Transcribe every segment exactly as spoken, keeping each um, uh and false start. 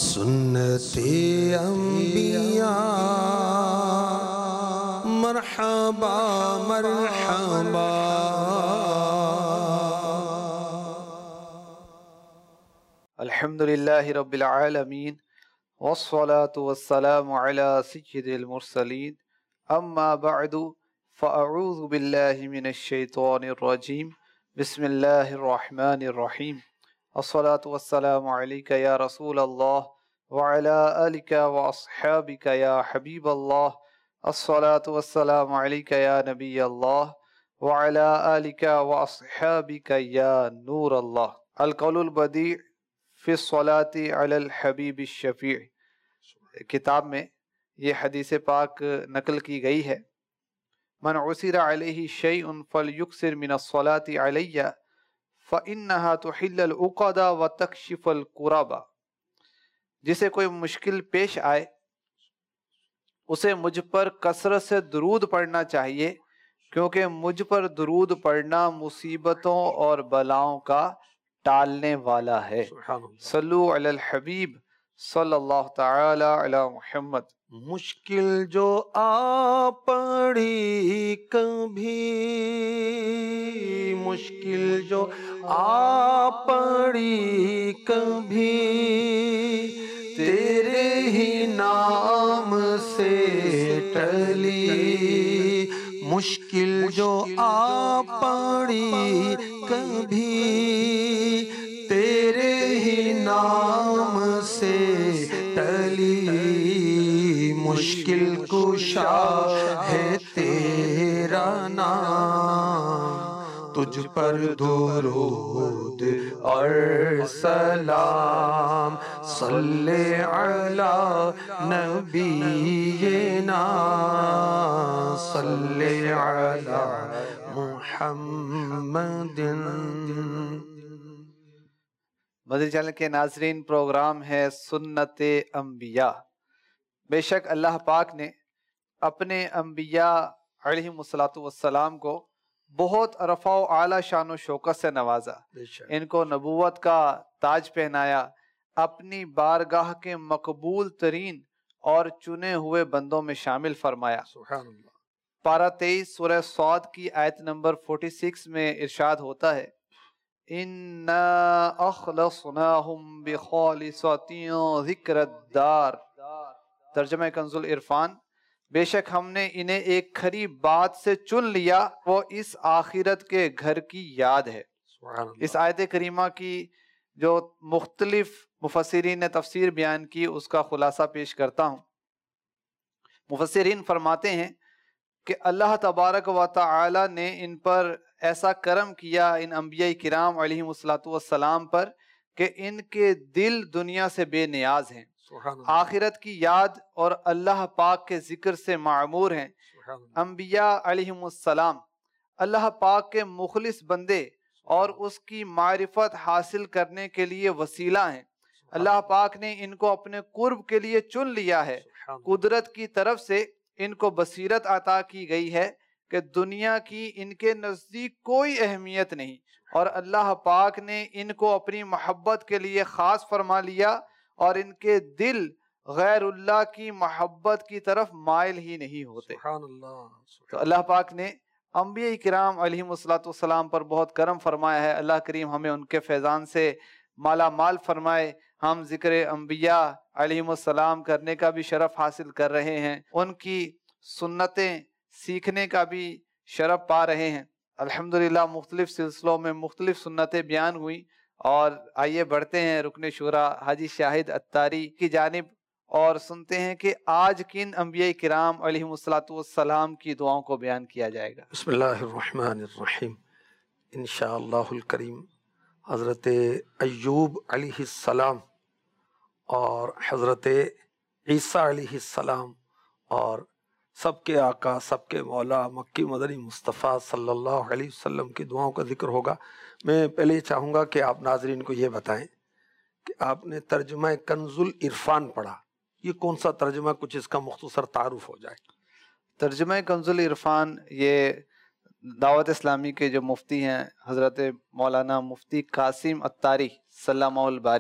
سنت انبیاء مرحبا مرحبا الحمدللہ رب العالمین والصلاة والسلام علی سید المرسلین اما بعد فاعوذ باللہ من الشیطان الرجیم بسم اللہ الرحمن الرحیم الصلاة والسلام علیک یا رسول اللہ وعلی آلک واصحابک یا حبیب اللہ الصلاة والسلام علیک یا نبی اللہ وعلی آلک واصحابک یا نور اللہ. القول البدیع فی الصلاة علی الحبیب الشفیع کتاب میں یہ حدیث پاک نقل کی گئی ہے. من عسر علیہ شیء فلیکثر من الصلاة علی فإنها تحل العقد وتکشف الکرب. جسے کوئی مشکل پیش آئے اسے مجھ پر کثرت سے درود پڑھنا چاہیے، کیونکہ مجھ پر درود پڑھنا مصیبتوں اور بلاؤں کا ٹالنے والا ہے. صلو علی الحبیب صلی اللہ تعالی علی محمد. مشکل جو آ پڑی کبھی، مشکل جو آ پڑی کبھی، تیرے ہی نام سے ٹلی. مشکل جو آ پڑی کبھی، تیرے ہی نام سے ٹلی. مشکل کشا ہے تیرا نام، تجھ پر درود اور سلام. صلی علی نبینا صلی علی محمد. مدنی چینل کے ناظرین، پروگرام ہے سنت انبیاء. بے شک اللہ پاک نے اپنے انبیاء علیہم الصلاۃ والسلام کو بہت رفع و اعلیٰ شان و شوکت سے نوازا، ان کو نبوت کا تاج پہنایا، اپنی بارگاہ کے مقبول ترین اور چنے ہوئے بندوں میں شامل فرمایا. سبحان اللہ. پارہ تیئیس سورہ صاد کی آیت نمبر چوالیس میں ارشاد ہوتا ہے، اِنَّا أَخْلَصْنَاهُمْ بِخَالِصَةٍ ذِكْرَ الدَّارِ. ترجمہ کنز العرفان، بے شک ہم نے انہیں ایک کھری بات سے چن لیا، وہ اس آخرت کے گھر کی یاد ہے. اس آیت کریمہ کی جو مختلف مفسرین نے تفسیر بیان کی اس کا خلاصہ پیش کرتا ہوں. مفسرین فرماتے ہیں کہ اللہ تبارک و تعالی نے ان پر ایسا کرم کیا، ان انبیاء کرام علیہم الصلاۃ والسلام پر، کہ ان کے دل دنیا سے بے نیاز ہیں، آخرت کی یاد اور اللہ پاک کے ذکر سے معمور ہیں. انبیاء علیہم السلام اللہ پاک کے مخلص بندے اور اس کی معرفت حاصل کرنے کے لیے وسیلہ ہیں. اللہ پاک نے ان کو اپنے قرب کے لیے چن لیا ہے. قدرت کی طرف سے ان کو بصیرت عطا کی گئی ہے کہ دنیا کی ان کے نزدیک کوئی اہمیت نہیں، اور اللہ پاک نے ان کو اپنی محبت کے لیے خاص فرما لیا، اور ان کے دل غیر اللہ کی محبت کی طرف مائل ہی نہیں ہوتے. سبحان اللہ. تو اللہ پاک نے انبیاء کرام علیہم الصلاۃ والسلام پر بہت کرم فرمایا ہے. اللہ کریم ہمیں ان کے فیضان سے مالا مال فرمائے. ہم ذکر انبیاء علیہم السلام کرنے کا بھی شرف حاصل کر رہے ہیں، ان کی سنتیں سیکھنے کا بھی شرف پا رہے ہیں. الحمدللہ مختلف سلسلوں میں مختلف سنتیں بیان ہوئیں، اور آئیے بڑھتے ہیں رکن شورا حاجی شاہد اتاری کی جانب اور سنتے ہیں کہ آج کن انبیاء کرام علیہم الصلاۃ والسلام کی دعاؤں کو بیان کیا جائے گا. بسم اللہ الرحمن الرحیم. انشاءاللہ الکریم حضرت ایوب علیہ السلام اور حضرت عیسیٰ علیہ السلام اور سب کے آقا سب کے مولا مکی مدنی مصطفیٰ صلی اللہ علیہ وسلم کی دعاؤں کا ذکر ہوگا. میں پہلے یہ چاہوں گا کہ آپ ناظرین کو یہ بتائیں کہ آپ نے ترجمہ کنز العرفان پڑھا، یہ کون سا ترجمہ، کچھ اس کا مختصر تعارف ہو جائے. ترجمہ کنز العرفان یہ دعوت اسلامی کے جو مفتی ہیں حضرت مولانا مفتی قاسم اتاری سلامہ الباری،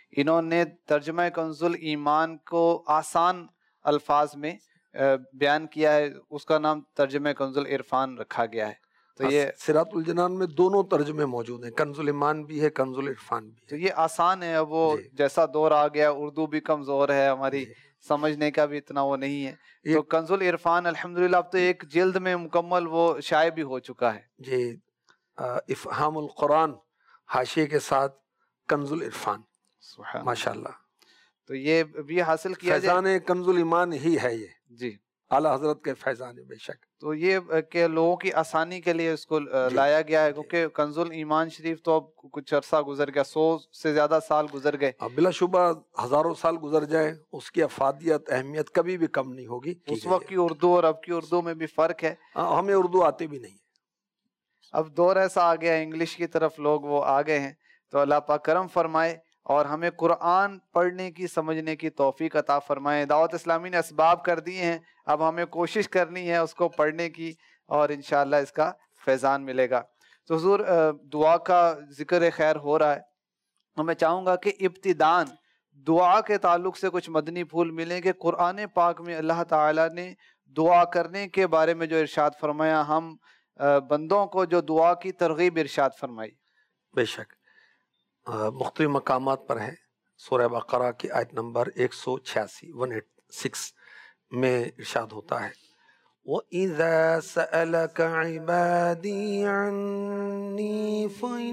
انہوں نے ترجمہ کنزل ایمان کو آسان الفاظ میں بیان کیا ہے، اس کا نام ترجمہ کنزل عرفان رکھا گیا ہے۔ تو یہ صراط الجنان میں دونوں ترجمے موجود ہیں، کنز الایمان بھی ہے، کنز العرفان بھی تو ہے۔ یہ آسان ہے، اب وہ جی جیسا دور آ گیا، اردو بھی کمزور ہے ہماری، جی سمجھنے کا بھی اتنا وہ نہیں ہے، یہ تو کنز العرفان الحمدللہ اب تو ایک جلد میں مکمل وہ شائع بھی ہو چکا ہے۔ جی آ، افہام القرآن حاشیے کے ساتھ کنز العرفان، سبحان ماشاء اللہ۔ اللہ۔ تو یہ بھی حاصل کیا جائے فیضان کنز الایمان ہی ہے یہ، جی، اعلیٰ حضرت کے فیضان ہے بے شک۔ تو یہ کہ لوگوں کی آسانی کے لیے اس کو جی لایا گیا ہے، جی کیونکہ کنز ایمان شریف تو اب کچھ عرصہ گزر گیا، سو سے زیادہ سال گزر گئے، اب بلا شبہ ہزاروں سال گزر جائے، اس کی افادیت اہمیت کبھی بھی کم نہیں ہوگی۔ اس ٹھیک ہے وقت کی اردو اور اب کی اردو میں بھی فرق ہے، ہاں، ہمیں اردو آتے بھی نہیں۔ اب دور ایسا آ گیا انگلش کی طرف لوگ وہ آ گئے ہیں، تو اللہ پاک کرم فرمائے اور ہمیں قرآن پڑھنے کی سمجھنے کی توفیق عطا فرمائے۔ دعوت اسلامی نے اسباب کر دیے ہیں، اب ہمیں کوشش کرنی ہے اس کو پڑھنے کی، اور انشاءاللہ اس کا فیضان ملے گا۔ تو حضور دعا کا ذکر خیر ہو رہا ہے، تو میں چاہوں گا کہ ابتداً دعا کے تعلق سے کچھ مدنی پھول ملیں کہ قرآن پاک میں اللہ تعالیٰ نے دعا کرنے کے بارے میں جو ارشاد فرمایا، ہم بندوں کو جو دعا کی ترغیب ارشاد فرمائی۔ بے شک مختلف مقامات پر ہے۔ سورہ بقرہ کی آیت نمبر ایک سو چھیاسی ایک سو چھیاسی میں ارشاد ہوتا ہے، وَإِذَا سَأَلَكَ عِبَادِي عَنِّي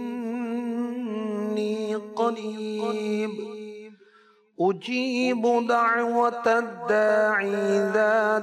فَإِنِّي قَرِيبٌ أُجِيبُ دَعْوَةَ الدَّاعِ إِذَا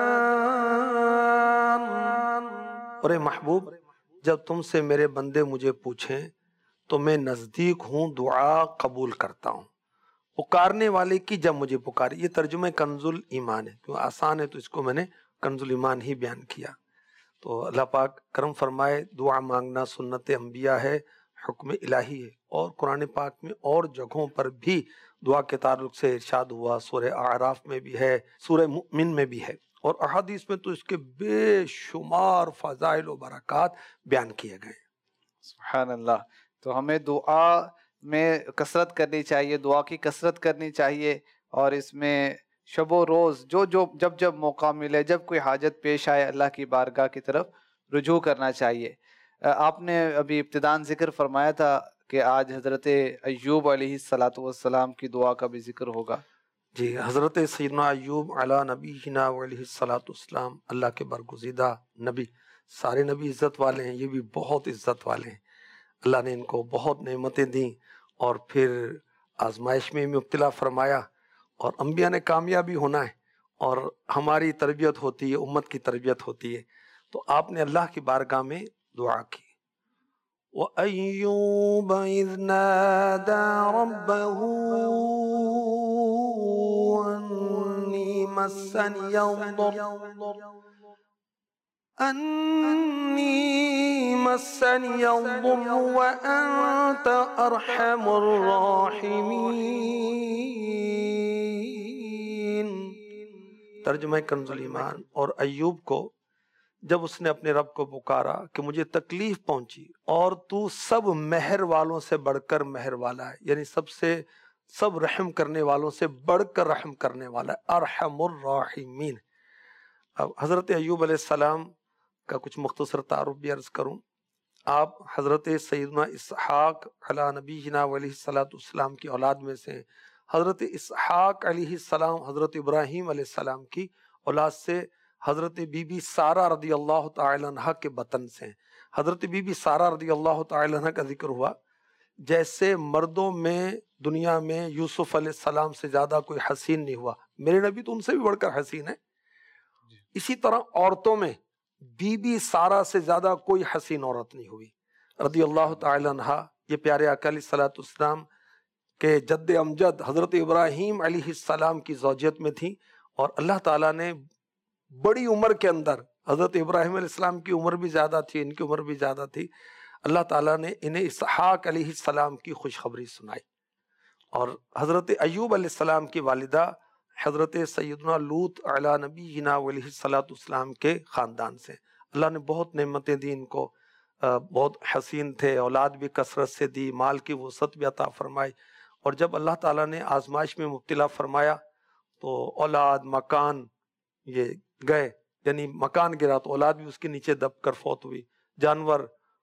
دَعَانِ۔ اور اے محبوب، جب تم سے میرے بندے مجھے پوچھیں تو میں نزدیک ہوں، دعا قبول کرتا ہوں، پکارنے والے کی جب مجھے پکارے۔ یہ ترجمہ کنز الایمان ہے، کیوں آسان ہے تو اس کو میں نے کنز الایمان ہی بیان کیا۔ تو اللہ پاک کرم فرمائے، دعا مانگنا سنت انبیاء ہے، حکم الہی ہے، اور قرآن پاک میں اور جگہوں پر بھی دعا کے تعلق سے ارشاد ہوا، سورہ اعراف میں بھی ہے، سورہ مؤمن میں بھی ہے، اور احادیث میں تو اس کے بے شمار فضائل و برکات بیان کیے گئے۔ سبحان اللہ۔ تو ہمیں دعا میں کثرت کرنی چاہیے، دعا کی کثرت کرنی چاہیے، اور اس میں شب و روز جو جو جب جب موقع ملے، جب کوئی حاجت پیش آئے، اللہ کی بارگاہ کی طرف رجوع کرنا چاہیے۔ آپ نے ابھی ابتداً ذکر فرمایا تھا کہ آج حضرت ایوب علیہ الصلاۃ والسلام کی دعا کا بھی ذکر ہوگا۔ جی، حضرت سیدنا ایوب علی نبینا علیہ الصلاۃ والسلام، اللہ کے برگزیدہ نبی، سارے نبی عزت والے ہیں، یہ بھی بہت عزت والے ہیں۔ اللہ نے ان کو بہت نعمتیں دیں اور پھر آزمائش میں مبتلا فرمایا، اور انبیاء نے کامیابی ہونا ہے، اور ہماری تربیت ہوتی ہے، امت کی تربیت ہوتی ہے، تو آپ نے اللہ کی بارگاہ میں دعا کی۔ وَأَيُّوبَ إِذْ نَادَى رَبَّهُ أَنِّي مَسَّنِيَ الضُّرُّ أَنِّي مَسَّنِيَ الضُّرُّ وَأَنْتَ أَرْحَمُ الراحمین۔ ترجمہ کنز الایمان۔ اور ایوب کو جب اس نے اپنے رب کو پکارا کہ مجھے تکلیف پہنچی، اور تو سب مہر والوں سے بڑھ کر مہر والا ہے، یعنی سب سے سب رحم کرنے والوں سے بڑھ کر رحم کرنے والا ہے، ارحم الراحمین۔ اب حضرت ایوب علیہ السلام کا کچھ مختصر تعارف بھی عرض کروں۔ آپ حضرت سیدنا اسحاق علی نبینا علیہ الصلاۃ والسلام کی اولاد میں سے، حضرت اسحاق علیہ السلام حضرت ابراہیم علیہ السلام کی اولاد سے، حضرت بی بی سارہ رضی اللہ تعالی عنہ کے بطن سے۔ حضرت بی بی سارہ رضی اللہ تعالی عنہ کا ذکر ہوا، جیسے مردوں میں دنیا میں یوسف علیہ السلام سے زیادہ کوئی حسین نہیں ہوا، میرے نبی تو ان سے بھی بڑھ کر حسین ہے، اسی طرح عورتوں میں بی بی سارہ سے زیادہ کوئی حسین عورت نہیں ہوئی رضی اللہ تعالی عنہ۔ یہ پیارے آقا علیہ الصلوۃ والسلام کے جد امجد حضرت ابراہیم علیہ السلام کی زوجیت میں تھی، اور اللہ تعالیٰ نے بڑی عمر کے اندر، حضرت ابراہیم علیہ السلام کی عمر بھی زیادہ تھی، ان کی عمر بھی زیادہ تھی، اللہ تعالیٰ نے انہیں اسحاق علیہ السلام کی خوشخبری سنائی۔ اور حضرت ایوب علیہ السلام کی والدہ حضرت سیدنا لوط علی نبینا علیہ الصلوۃ والسلام کے خاندان سے۔ اللہ نے بہت نعمتیں دی ان کو، بہت حسین تھے، اولاد بھی کثرت سے دی، مال کی وسعت بھی عطا فرمائی، اور جب اللہ تعالیٰ نے آزمائش میں مبتلا فرمایا تو اولاد مکان یہ گئے، یعنی مکان گرا تو اولاد بھی اس کے نیچے دب کر فوت ہوئی، جانور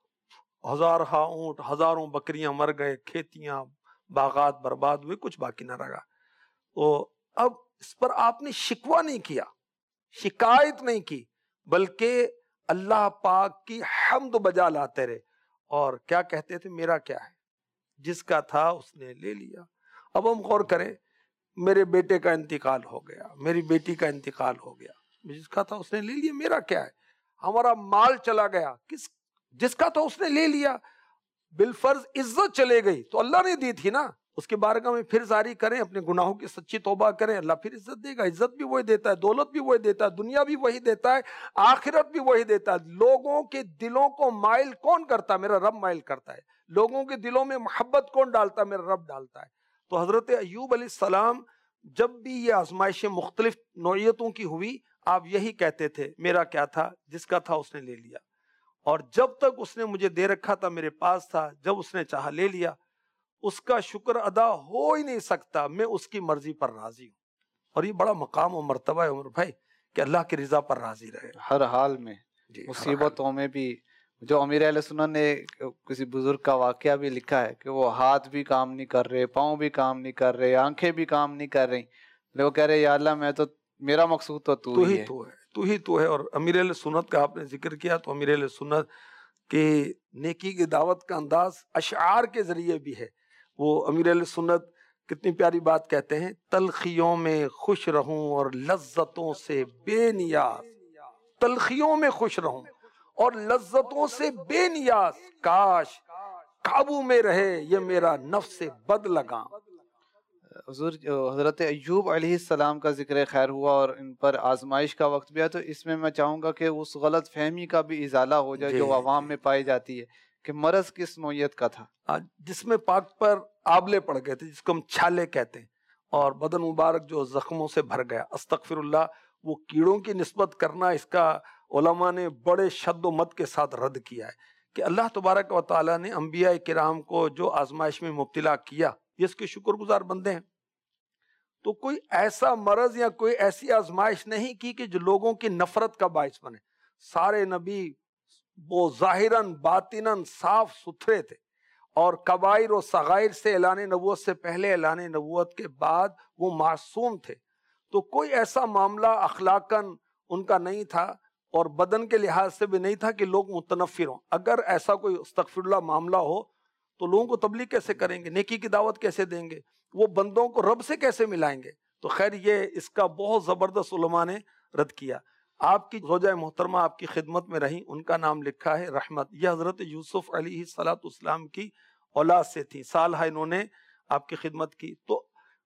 ہزارہ اونٹ ہزاروں بکریاں مر گئے، کھیتیاں باغات برباد ہوئے، کچھ باقی نہ رہا۔ تو اب اس پر آپ نے شکوہ نہیں کیا، شکایت نہیں کی، بلکہ اللہ پاک کی حمد بجا لاتے رہے، اور کیا کہتے تھے؟ میرا کیا ہے، جس کا تھا اس نے لے لیا۔ اب ہم غور کریں، میرے بیٹے کا انتقال ہو گیا، میری بیٹی کا انتقال ہو گیا، جس کا تھا اس نے لے لیا، میرا کیا ہے؟ ہمارا مال چلا گیا، کس جس کا تھا اس نے لے لیا۔ بالفرض عزت چلے گئی تو اللہ نے دی تھی نا، اس کے بارگاہ میں پھر زاری کریں، اپنے گناہوں کی سچی توبہ کریں، اللہ پھر عزت دے گا۔ عزت بھی وہی دیتا ہے، دولت بھی وہی دیتا ہے، دنیا بھی وہی دیتا ہے، آخرت بھی وہی دیتا ہے۔ لوگوں کے دلوں کو مائل کون کرتا ہے؟ میرا رب مائل کرتا ہے۔ لوگوں کے دلوں میں محبت کون ڈالتا ہے؟ میرا رب ڈالتا ہے۔ تو حضرت ایوب علیہ السلام جب بھی یہ آزمائشیں مختلف نوعیتوں کی ہوئی، آپ یہی کہتے تھے، میرا کیا تھا، جس کا تھا اس نے لے لیا، اور جب تک اس نے مجھے دے رکھا تھا میرے پاس تھا، جب اس نے چاہا لے لیا۔ اس کا شکر ادا ہو ہی نہیں سکتا، میں اس کی مرضی پر راضی ہوں۔ اور یہ بڑا مقام و مرتبہ ہے عمر بھائی کہ اللہ کی رضا پر راضی رہے ہر حال میں، جی، مصیبتوں میں بھی۔ جو امیر اہل سنت نے کسی بزرگ کا واقعہ بھی لکھا ہے کہ وہ ہاتھ بھی کام نہیں کر رہے، پاؤں بھی کام نہیں کر رہے، آنکھیں بھی کام نہیں کر رہی، وہ کہہ رہے یا اللہ میں تو، میرا مقصود تو تو ہی ہے، تو ہے تو ہی تو ہے۔ اور امیر اہل سنت کا آپ نے ذکر کیا، تو امیر اہل سنت کے نیکی کی دعوت کا انداز اشعار کے ذریعے بھی ہے۔ وہ امیر اہل سنت کتنی پیاری بات کہتے ہیں، تلخیوں میں خوش رہوں اور لذتوں سے بے نیاز، تلخیوں میں خوش رہوں اور لذتوں سے بے نیاز، کاش قابو میں رہے یہ میرا نفس بد لگا۔ حضور حضرت ایوب علیہ السلام کا ذکر خیر ہوا اور ان پر آزمائش کا وقت بھی ہے، تو اس میں میں چاہوں گا کہ اس غلط فہمی کا بھی ازالہ ہو جائے جو عوام میں پائی جاتی ہے کہ مرض کس نوعیت کا تھا، جس میں پاک پر آبلے پڑ گئے تھے، جس کو ہم چھالے کہتے ہیں، اور بدن مبارک جو زخموں سے بھر گیا۔ استغفر اللہ، وہ کیڑوں کی نسبت کرنا، اس کا علماء نے بڑے شد و مد کے ساتھ رد کیا ہے کہ اللہ تبارک و تعالیٰ نے انبیاء کرام کو جو آزمائش میں مبتلا کیا، یہ اس کے شکر گزار بندے ہیں۔ تو کوئی ایسا مرض یا کوئی ایسی آزمائش نہیں کی کہ جو لوگوں کی نفرت کا باعث بنے۔ سارے نبی وہ ظاہراً باطناً صاف ستھرے تھے، اور کبائر و صغائر سے اعلان نبوت سے پہلے، اعلان نبوت کے بعد وہ معصوم تھے۔ تو کوئی ایسا معاملہ اخلاقاً ان کا نہیں تھا، اور بدن کے لحاظ سے بھی نہیں تھا کہ لوگ متنفر ہوں۔ اگر ایسا کوئی استغفر اللہ معاملہ ہو تو لوگوں کو تبلیغ کیسے کریں گے، نیکی کی دعوت کیسے دیں گے، وہ بندوں کو رب سے کیسے ملائیں گے؟ تو خیر یہ اس کا بہت زبردست علماء نے رد کیا۔ آپ کی زوجہ محترمہ آپ کی خدمت میں رہیں، ان کا نام لکھا ہے رحمت، یہ حضرت یوسف علیہ الصلاۃ والسلام کی اولاد سے تھی، سالہ انہوں نے آپ کی خدمت کی۔ تو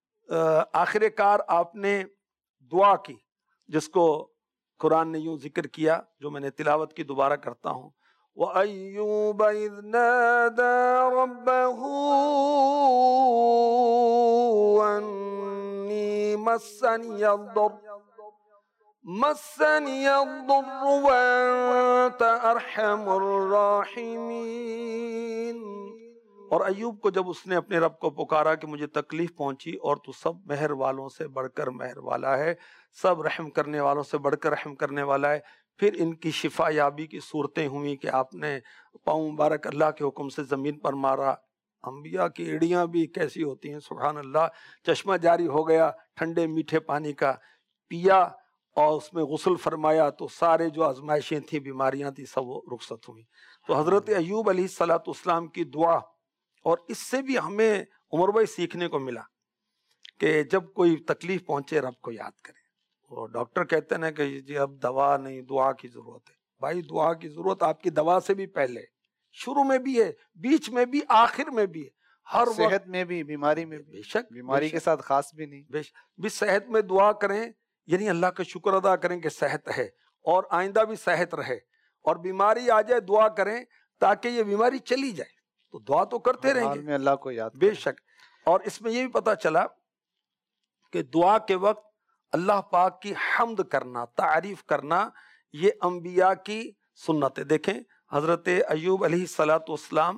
آخر کار آپ نے دعا کی، جس کو قرآن نے یوں ذکر کیا، جو میں نے تلاوت کی دوبارہ کرتا ہوں، وَأَيُّوبَ إِذْ نَادَى رَبَّهُ أَنِّي مَسَّنِيَ الضُّرُّ مَسَّنِيَ الضُّرُّ وَأَنْتَ أَرْحَمُ الرَّاحِمِينَ۔ اور ایوب کو جب اس نے اپنے رب کو پکارا کہ مجھے تکلیف پہنچی، اور تو سب مہر والوں سے بڑھ کر مہر والا ہے، سب رحم کرنے والوں سے بڑھ کر رحم کرنے والا ہے، پھر ان کی شفا یابی کی صورتیں ہوئیں کہ آپ نے پاؤں مبارک اللہ کے حکم سے زمین پر مارا۔ انبیاء کی ایڑیاں بھی کیسی ہوتی ہیں، سبحان اللہ، چشمہ جاری ہو گیا ٹھنڈے میٹھے پانی کا، پیا اور اس میں غسل فرمایا، تو سارے جو آزمائشیں تھیں، بیماریاں تھیں، سب وہ رخصت ہوئیں۔ تو حضرت ایوب علیہ الصلاۃ والسلام کی دعا، اور اس سے بھی ہمیں عمر بھائی سیکھنے کو ملا کہ جب کوئی تکلیف پہنچے رب کو یاد کریں۔ وہ ڈاکٹر کہتے ہیں نا کہ جی اب دوا نہیں، دعا کی ضرورت ہے۔ بھائی دعا کی ضرورت آپ کی دوا سے بھی پہلے، شروع میں بھی ہے، بیچ میں بھی، آخر میں بھی ہے، ہر وقت، صحت میں بھی، بیماری میں بھی، بے شک، بیماری کے ساتھ خاص بھی نہیں، بے شک بھی صحت میں دعا کریں، یعنی اللہ کا شکر ادا کریں کہ صحت ہے، اور آئندہ بھی صحت رہے، اور بیماری آ جائے دعا کریں تاکہ یہ بیماری چلی جائے۔ تو دعا تو کرتے رہیں گے، میں اللہ کو یاد بے شک۔ اور اس میں یہ بھی پتا چلا کہ دعا کے وقت اللہ پاک کی حمد کرنا، تعریف کرنا، یہ انبیاء کی سنت ہے۔ دیکھیں حضرت ایوب علیہ الصلاۃ والسلام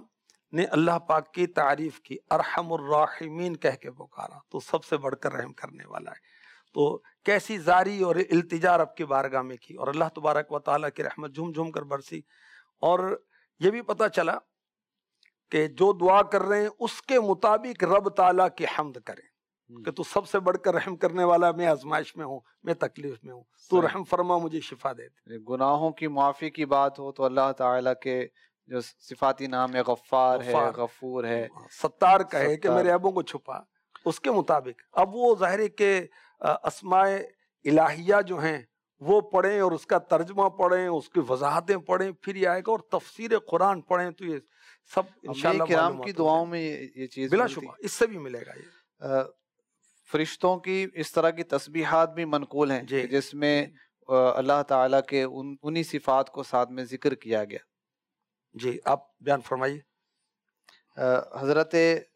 نے اللہ پاک کی تعریف کی، ارحم الراحمین کہہ کے پکارا، تو سب سے بڑھ کر رحم کرنے والا ہے. تو کیسی زاری اور التجا رب کی بارگاہ میں کی، اور اللہ تبارک و تعالیٰ کی رحمت جھوم جھوم کر برسی. اور یہ بھی پتہ چلا کہ جو دعا کر رہے ہیں اس کے مطابق رب تعالیٰ کی حمد کریں کہ تو سب سے بڑھ کر رحم کرنے والا، میں آزمائش میں ہوں، میں تکلیف میں ہوں، تو رحم فرما، مجھے شفا دے دے. گناہوں کی معافی کی بات ہو تو اللہ تعالیٰ کے جو صفاتی نام ہے، غفار ہے، غفار، غفور ہے، ستار کہے کہ ستار. میرے عیبوں کو چھپا، اس کے مطابق. اب وہ ظاہر ہے کہ اسماء الہیہ جو ہیں وہ پڑھیں اور اس کا ترجمہ پڑھیں، اس کی وضاحتیں پڑھیں، پھر یہ آئے گا. اور تفسیر قرآن پڑھیں تو یہ سب انشاءاللہ انبیاء کرام معلومات کی ہو دعاؤں جائیں. میں یہ چیز بلا ملتی. شبہ اس سے بھی ملے گا یہ. آ، فرشتوں کی اس طرح کی تسبیحات بھی منقول ہیں جی. کہ جس میں آ، اللہ تعالیٰ کے ان انہی صفات کو ساتھ میں ذکر کیا گیا. جی آپ بیان فرمائیے. آ، حضرت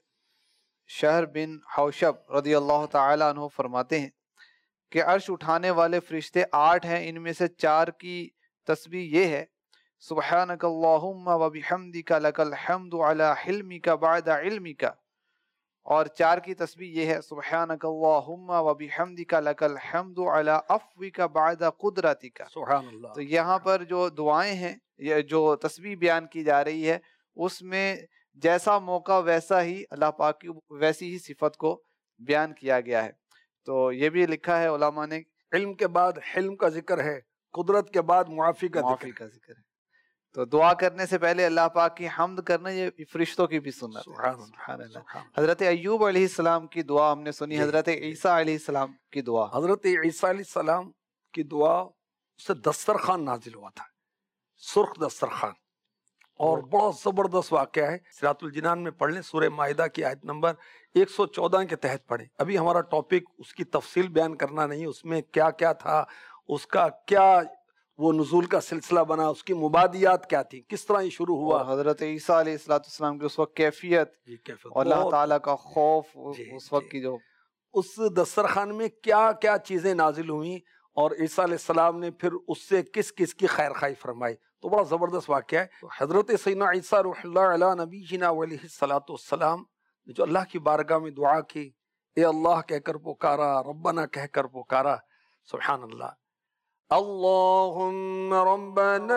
شہر بن حوشب رضی اللہ تعالیٰ عنہ فرماتے ہیں کہ عرش اٹھانے والے فرشتے آٹھ ہیں، ان میں سے چار کی تسبیح یہ ہے: سبحانک اللہم و بحمدک لک الحمد علی حلمک بعد علمک. اور چار کی تسبیح یہ ہے: سبحانک اللہم و بحمدک لک الحمد علی عفوک بعد قدرتک. سبحان اللہ. تو یہاں پر جو دعائیں ہیں، یہ جو تسبیح بیان کی جا رہی ہے، اس میں جیسا موقع ویسا ہی اللہ پاک کی ویسی ہی صفت کو بیان کیا گیا ہے. تو یہ بھی لکھا ہے علماء نے، علم کے بعد حلم کا ذکر ہے، قدرت کے بعد معافی کا ذکر معافی ہے. کا ذکر ہے. تو دعا کرنے سے پہلے اللہ پاک کی حمد کرنا یہ فرشتوں کی بھی سنت ہے. سبحان اللہ. سبحان اللہ. سبحان اللہ. حضرت ایوب علیہ السلام کی دعا ہم نے سنی، جی. حضرت عیسیٰ علیہ السلام کی دعا. حضرت عیسیٰ علیہ السلام کی دعا سے دسترخوان نازل ہوا تھا، سرخ دسترخوان. اور بہت زبردست واقعہ ہے، صراط الجنان میں پڑھ لیں، سورہ مائدہ کی آیت نمبر ایک سو چودہ کے تحت پڑھیں. ابھی ہمارا ٹاپک اس کی تفصیل بیان کرنا نہیں، اس میں کیا کیا تھا، اس کا کیا وہ نزول کا سلسلہ بنا، اس کی مبادیات کیا تھی، کس طرح یہ شروع ہوا. اور حضرت عیسیٰ علیہ السلام کی اس وقت کیفیت جی کیفیت، اور اللہ بہت- تعالیٰ کا خوف جی، اس وقت جی. کی جو اس دسترخوان میں کیا کیا چیزیں نازل ہوئیں اور عیسیٰ علیہ السلام نے پھر اس سے کس کس کی خیر خواہی فرمائی. تو بڑا زبردست واقعہ ہے. تو حضرت سیدنا عیسیٰ روح اللہ علیہ نبینا علیہ الصلوۃ والسلام نے جو اللہ کی بارگاہ میں دعا کی، اے اللہ کہہ کر پکارا، ربنا کہہ کر پکارا. سبحان اللہ. اللہم ربنا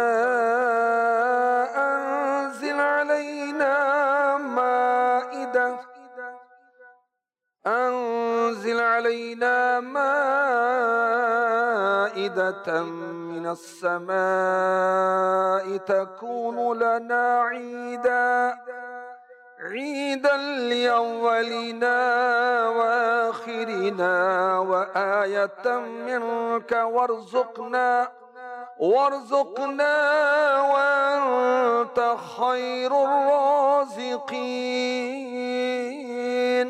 انزل علینا مائدہ انزل علینا مائدة من السماء تكون لنا عيدا عيدا لأولنا وآخرنا وآية منك وارزقنا وارزقنا وأنت خير الرازقين.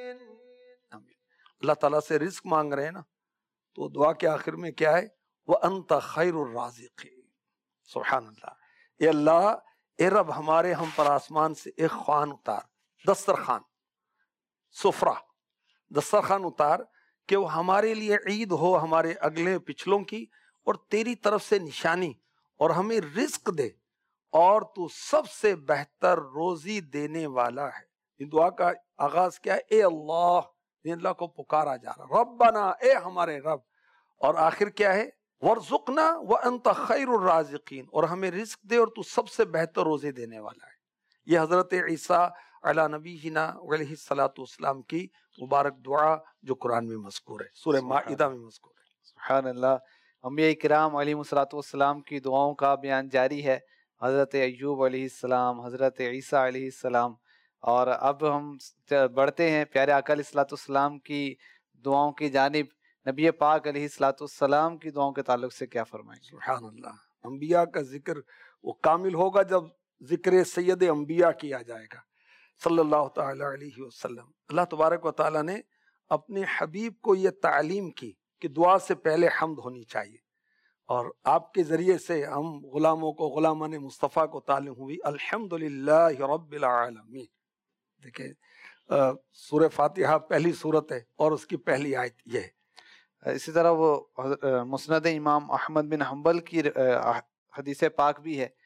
اللہ تعالیٰ سے رزق مانگ رہے ہیں نا، تو دعا کے آخر میں کیا ہے؟ وَأَنْتَ خَيْرُ الرَّازِقِينَ. سبحان اللہ. اے اللہ، اے رب، ہمارے ہم پر آسمان سے ایک خوان اتار، دسترخوان، سفرہ، دسترخوان اتار کہ وہ ہمارے لیے عید ہو، ہمارے اگلے پچھلوں کی، اور تیری طرف سے نشانی، اور ہمیں رزق دے، اور تو سب سے بہتر روزی دینے والا ہے. یہ دعا کا آغاز کیا ہے؟ اے اللہ. یہ اللہ کو پکارا جا رہا، ربنا، اے ہمارے رب. اور آخر کیا ہے؟ وَارْزُقْنَا وَأَنْتَ خَيْرُ الرَّازِقِينَ، اور ہمیں رزق دے اور تو سب سے بہتر روزے دینے والا ہے. یہ حضرت عیسیٰ علی نبینا علیہ الصلوۃ والسلام کی مبارک دعا جو قرآن میں مذکور ہے، سورہ مائدہ میں مذکور ہے. سبحان اللہ. انبیاء کرام علیہ الصلوۃ والسلام کی دعاؤں کا بیان جاری ہے. حضرت ایوب علیہ السلام، حضرت عیسیٰ علیہ السلام. اور اب ہم بڑھتے ہیں پیارے آقا علیہ الصلوۃ والسلام کی دعاؤں کی جانب. نبی پاک علیہ الصلوۃ والسلام کی دعاؤں کے تعلق سے کیا فرمائیں گے؟ سبحان اللہ. انبیاء کا ذکر وہ کامل ہوگا جب ذکر سید انبیاء کیا جائے گا صلی اللہ تعالی علیہ وسلم. اللہ تبارک و تعالیٰ نے اپنے حبیب کو یہ تعلیم کی کہ دعا سے پہلے حمد ہونی چاہیے، اور آپ کے ذریعے سے ہم غلاموں کو، غلامان مصطفیٰ کو تعلیم ہوئی الحمدللہ رب العالمین. دیکھیں سورہ فاتحہ پہلی سورت ہے اور اس کی پہلی آیت یہ ہے. اسی طرح وہ مسند امام احمد بن حنبل کی حدیث پاک بھی ہے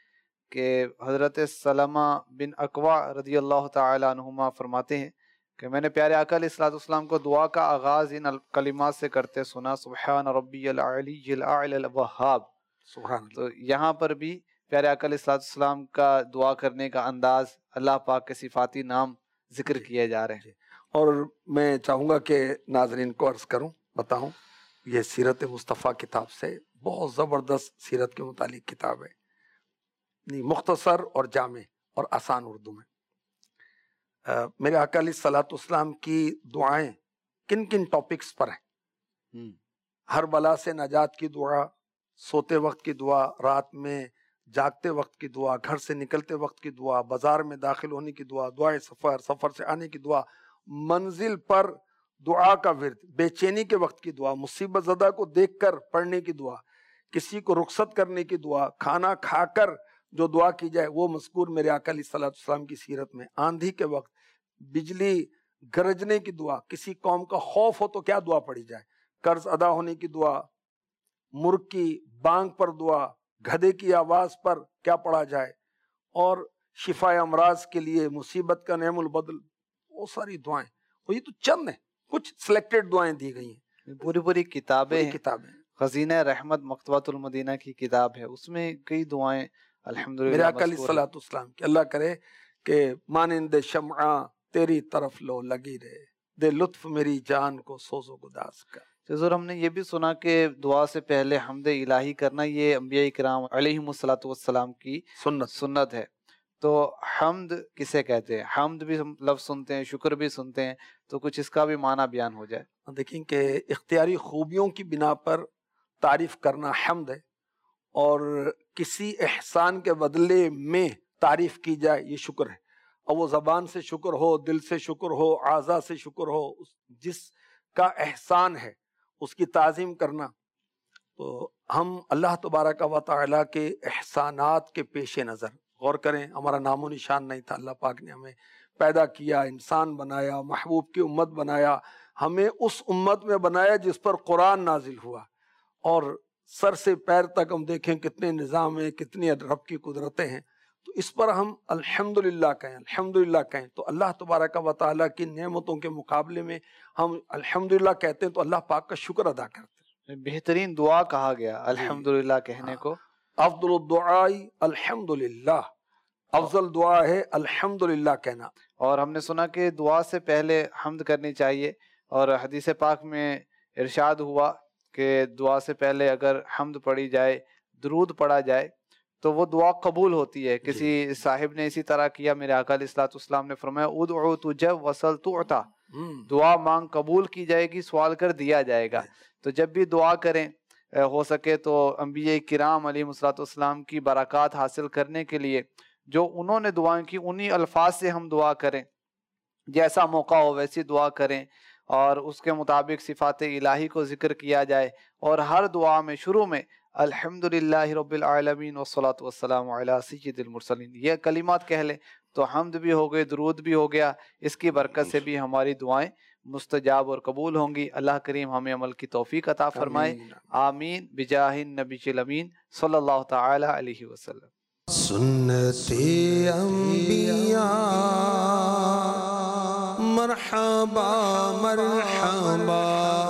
کہ حضرت سلمہ بن اکوع رضی اللہ تعالی عنہما فرماتے ہیں کہ میں نے پیارے آقا علیہ الصلوۃ والسلام کو دعا کا آغاز ان کلمات سے کرتے سنا، سبحان ربی العلی الاعلی الوہاب۔ سبحان اللہ۔ تو یہاں پر بھی پیارے آقا علیہ الصلوۃ والسلام کا دعا کرنے کا انداز، اللہ پاک کے صفاتی نام ذکر کیے جا رہے ہیں۔ اور میں چاہوں گا کہ ناظرین کو عرض کروں، بتاؤں، یہ سیرت مصطفیٰ کتاب سے بہت زبردست سیرت کے متعلق کتاب ہے، مختصر اور جامع اور آسان اردو میں۔ میرے آقا علیہ الصلوۃ والسلام کی دعائیں کن کن ٹاپکس پر ہیں؟ ہر بلا سے نجات کی دعا، سوتے وقت کی دعا، رات میں جاگتے وقت کی دعا، گھر سے نکلتے وقت کی دعا، بازار میں داخل ہونے کی دعا، دعائے سفر، سفر سے آنے کی دعا، منزل پر دعا کا ورد، بے چینی کے وقت کی دعا، مصیبت زدہ کو دیکھ کر پڑھنے کی دعا، کسی کو رخصت کرنے کی دعا، کھانا کھا کر جو دعا کی جائے وہ مذکور میرے آقا علیہ الصلوۃ والسلام کی سیرت میں۔ آندھی کے وقت، بجلی گرجنے کی دعا، کسی قوم کا خوف ہو تو کیا دعا پڑھی جائے، قرض ادا ہونے کی دعا، مرغ کی بانگ پر دعا، گدھے کی آواز پر کیا پڑھا جائے، اور شفا امراض کے لیے، مصیبت کا نعم البدل، وہ ساری دعائیں۔ وہ یہ تو چند ہیں، کچھ سلیکٹڈ دعائیں دی گئی ہیں، پوری پوری کتابیں ہیں۔ کتابیں۔ خزینہ رحمت مکتبۃ المدینہ کی کتاب ہے، اس میں کئی دعائیں الحمدللہ میرے آقا علیہ مذکور ہیں۔ الصلوۃ والسلام کی اللہ کرے کہ مانند شمعاں تیری طرف لو لگی رہے، دے لطف میری جان کو سوز و گداز کا۔ حضور ہم نے یہ بھی سنا کہ دعا سے پہلے حمد الہی کرنا یہ انبیاء کرام علیہم الصلوۃ والسلام کی سنت سنت ہے۔ تو حمد کسے کہتے ہیں؟ حمد بھی ہم لفظ سنتے ہیں، شکر بھی سنتے ہیں، تو کچھ اس کا بھی معنی بیان ہو جائے۔ دیکھیں کہ اختیاری خوبیوں کی بنا پر تعریف کرنا حمد ہے، اور کسی احسان کے بدلے میں تعریف کی جائے یہ شکر ہے۔ اور وہ زبان سے شکر ہو، دل سے شکر ہو، اعضاء سے شکر ہو، جس کا احسان ہے اس کی تعظیم کرنا۔ تو ہم اللہ تبارک و تعالیٰ کے احسانات کے پیش نظر غور کریں۔ ہمارا نام و نشان نہیں تھا، اللہ پاک نے ہمیں پیدا کیا، انسان بنایا، محبوب کی امت بنایا، ہمیں اس امت میں بنایا جس پر قرآن نازل ہوا، اور سر سے پیر تک ہم دیکھیں کتنے نظام ہیں، کتنی رب کی قدرتیں ہیں، تو اس پر ہم الحمدللہ کہیں، الحمدللہ کہیں۔ تو اللہ تبارک و تعالیٰ کی نعمتوں کے مقابلے میں ہم الحمدللہ کہتے ہیں تو اللہ پاک کا شکر ادا کرتے ہیں۔ بہترین دعا کہا گیا الحمدللہ کہنے کو۔ افضل الدعاء الحمدللہ، افضل دعا ہے الحمدللہ کہنا۔ اور ہم نے سنا کہ دعا سے پہلے حمد کرنی چاہیے، اور حدیث پاک میں ارشاد ہوا کہ دعا سے پہلے اگر حمد پڑھی جائے، درود پڑھا جائے تو وہ دعا قبول ہوتی ہے۔ کسی صاحب نے اسی طرح کیا، میرے آقا علیہ الصلوۃ والسلام نے فرمایا ادعو تجب وصل تعطا، دعا مانگ قبول کی جائے گی، سوال کر دیا جائے گا۔ تو جب بھی دعا کریں، ہو سکے تو انبیاء کرام علیہ الصلوۃ والسلام کی برکات حاصل کرنے کے لیے جو انہوں نے دعائیں کی انہی الفاظ سے ہم دعا کریں، جیسا موقع ہو ویسی دعا کریں، اور اس کے مطابق صفات الہی کو ذکر کیا جائے، اور ہر دعا میں شروع میں الحمدللہ رب العالمین والصلاة والسلام علی سید المرسلین یہ کلمات کہہ لیں تو حمد بھی ہو گئے، درود بھی ہو گیا۔ اس کی برکت سے بھی ہماری دعائیں مستجاب اور قبول ہوں گی۔ اللہ کریم ہمیں عمل کی توفیق عطا فرمائے، آمین بجاہ النبی الامین صلی اللہ تعالی علیہ وسلم۔ سنت انبیاء مرحبا مرحبا